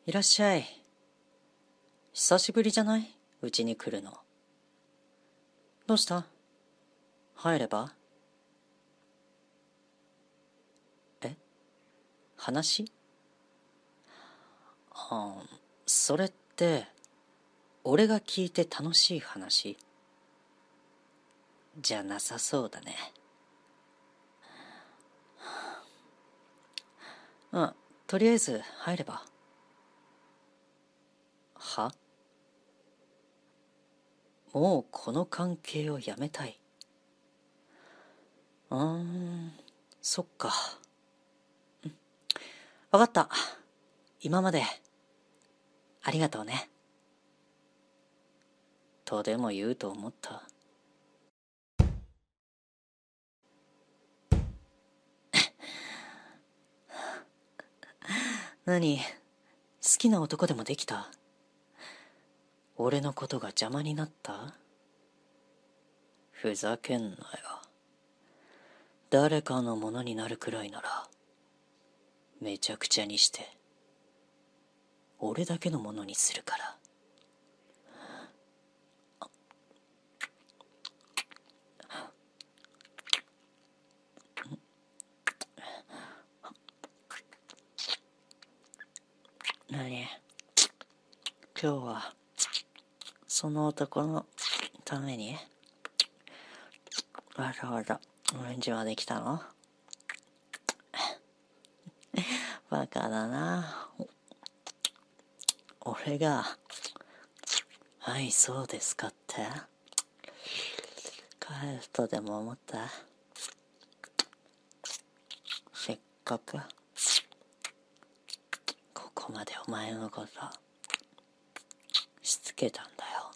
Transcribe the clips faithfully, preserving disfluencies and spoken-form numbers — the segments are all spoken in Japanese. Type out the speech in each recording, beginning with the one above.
いらっしゃい。久しぶりじゃない？うちに来るの。どうした？入れば？え？話？ああ、それって、俺が聞いて楽しい話じゃなさそうだね。うん、とりあえず入れば。は？もうこの関係をやめたい。うーん、そっか。わかった。今まで、ありがとうね。とでも言うと思った。何？好きな男でもできた？俺のことが邪魔になった？ふざけんなよ。誰かのものになるくらいなら、めちゃくちゃにして、俺だけのものにするから。何？今日は、その男のために、わざわざオレンジはできたの？バカだな。俺が、はい、そうですかって。帰るとでも思った？せっかく、ここまでお前のこと、しつけたんだよ。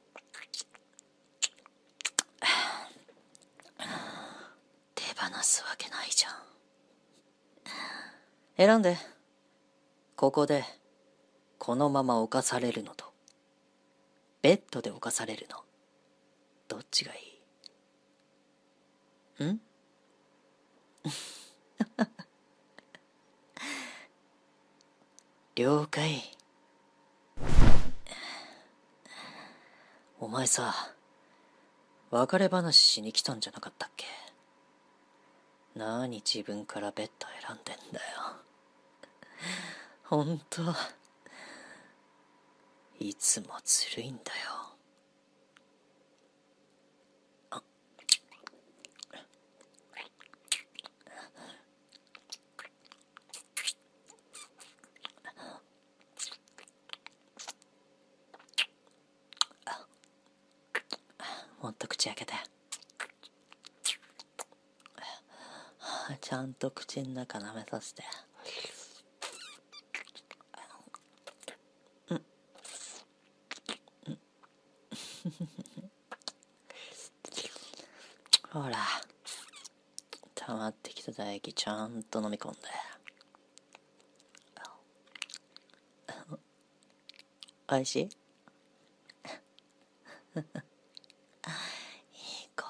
手放すわけないじゃん。選んで。ここで、このまま犯されるのと、ベッドで犯されるの、どっちがいい？ん？了解。お前さ、別れ話しに来たんじゃなかったっけ？なに自分からベッド選んでんだよ。ほんと、いつもずるいんだよ。あもっと口開けて。ちゃんと口の中舐めさせて。うん。うん。ほら、溜まってきた唾液ちゃんと飲み込んで。おいしい？いい子。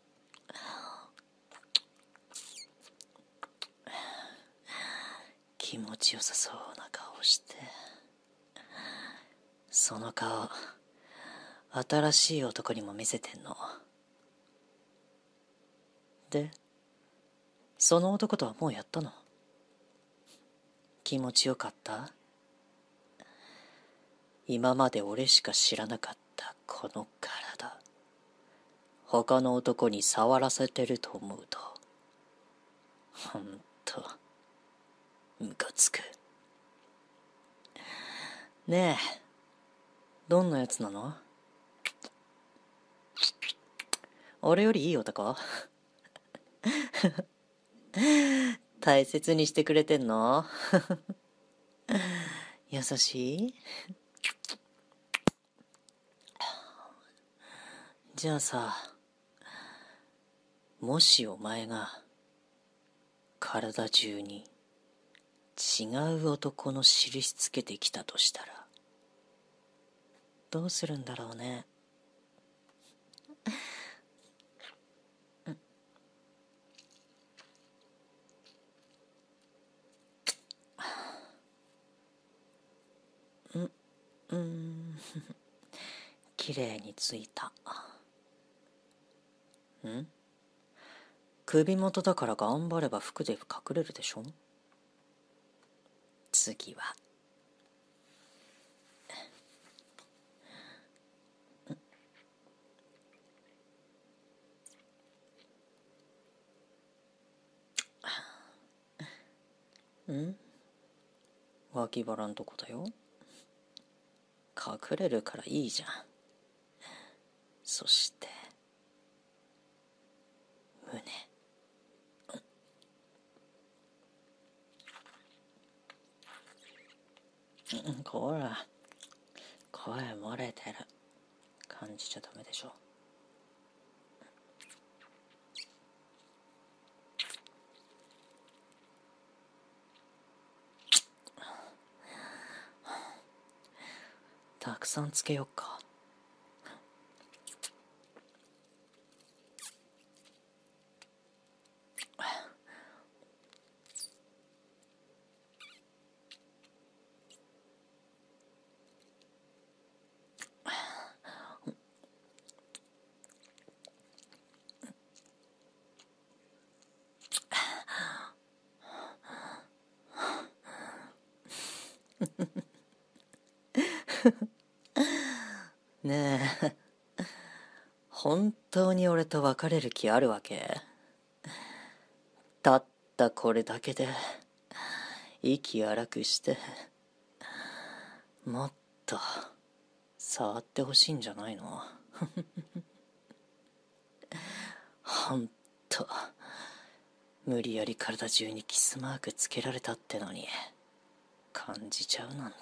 気持ちよさそうな顔して。その顔、新しい男にも見せてんの。で、その男とはもうやったの？気持ちよかった？今まで俺しか知らなかったこの体、他の男に触らせてると思うと、ほんと、ムカつく。ねえ、どんなやつなの？俺よりいい男？大切にしてくれてんの？優しい？じゃあさ、もしお前が体中に違う男の印つけてきたとしたら、どうするんだろうね。 麗についた。ん？首元だから頑張れば服で隠れるでしょ。次はん？脇腹んとこだよ。隠れるからいいじゃん。そして胸。うん、こら、声漏れてる。感じちゃダメでしょ。たくさんつけよっか。ねえ、本当に俺と別れる気あるわけ？たったこれだけで息荒くしてもっと触ってほしいんじゃないの？ほんと無理やり体中にキスマークつけられたってのに感じちゃうなんて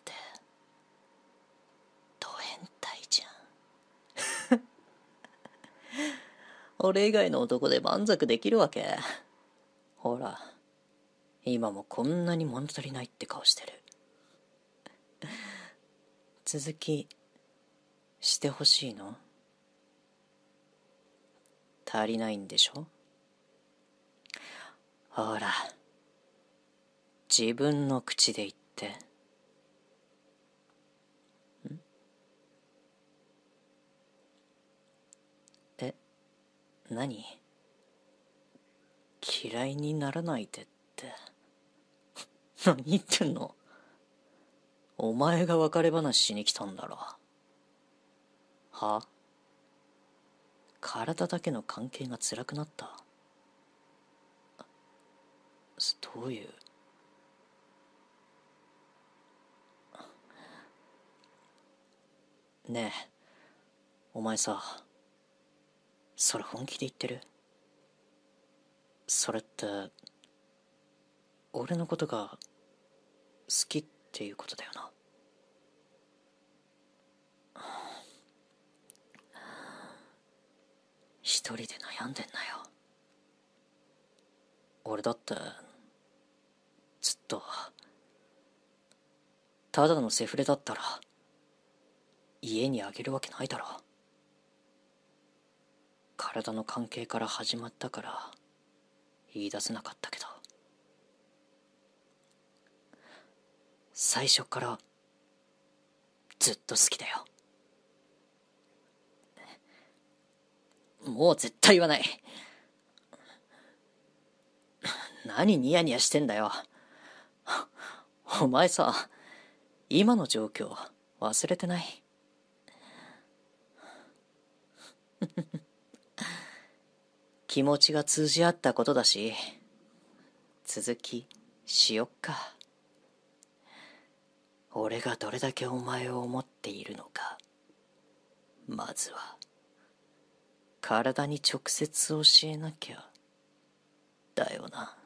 ド変態じゃん。俺以外の男で満足できるわけ？ほら今もこんなに物足りないって顔してる。続きしてほしいの？足りないんでしょ？ほら自分の口で言って。ん？え、何？嫌いにならないでって何言ってんの？お前が別れ話しに来たんだろ。は？体だけの関係が辛くなった？どういう？ねえお前さ、それ本気で言ってる？それって俺のことが好きっていうことだよな。一人で悩んでんなよ。俺だってずっとただのセフレだったら家にあげるわけないだろ。体の関係から始まったから言い出せなかったけど、最初からずっと好きだよ。もう絶対言わない。何ニヤニヤしてんだよ。お前さ、今の状況忘れてない？気持ちが通じ合ったことだし、続きしよっか。俺がどれだけお前を思っているのか、まずは体に直接教えなきゃだよな。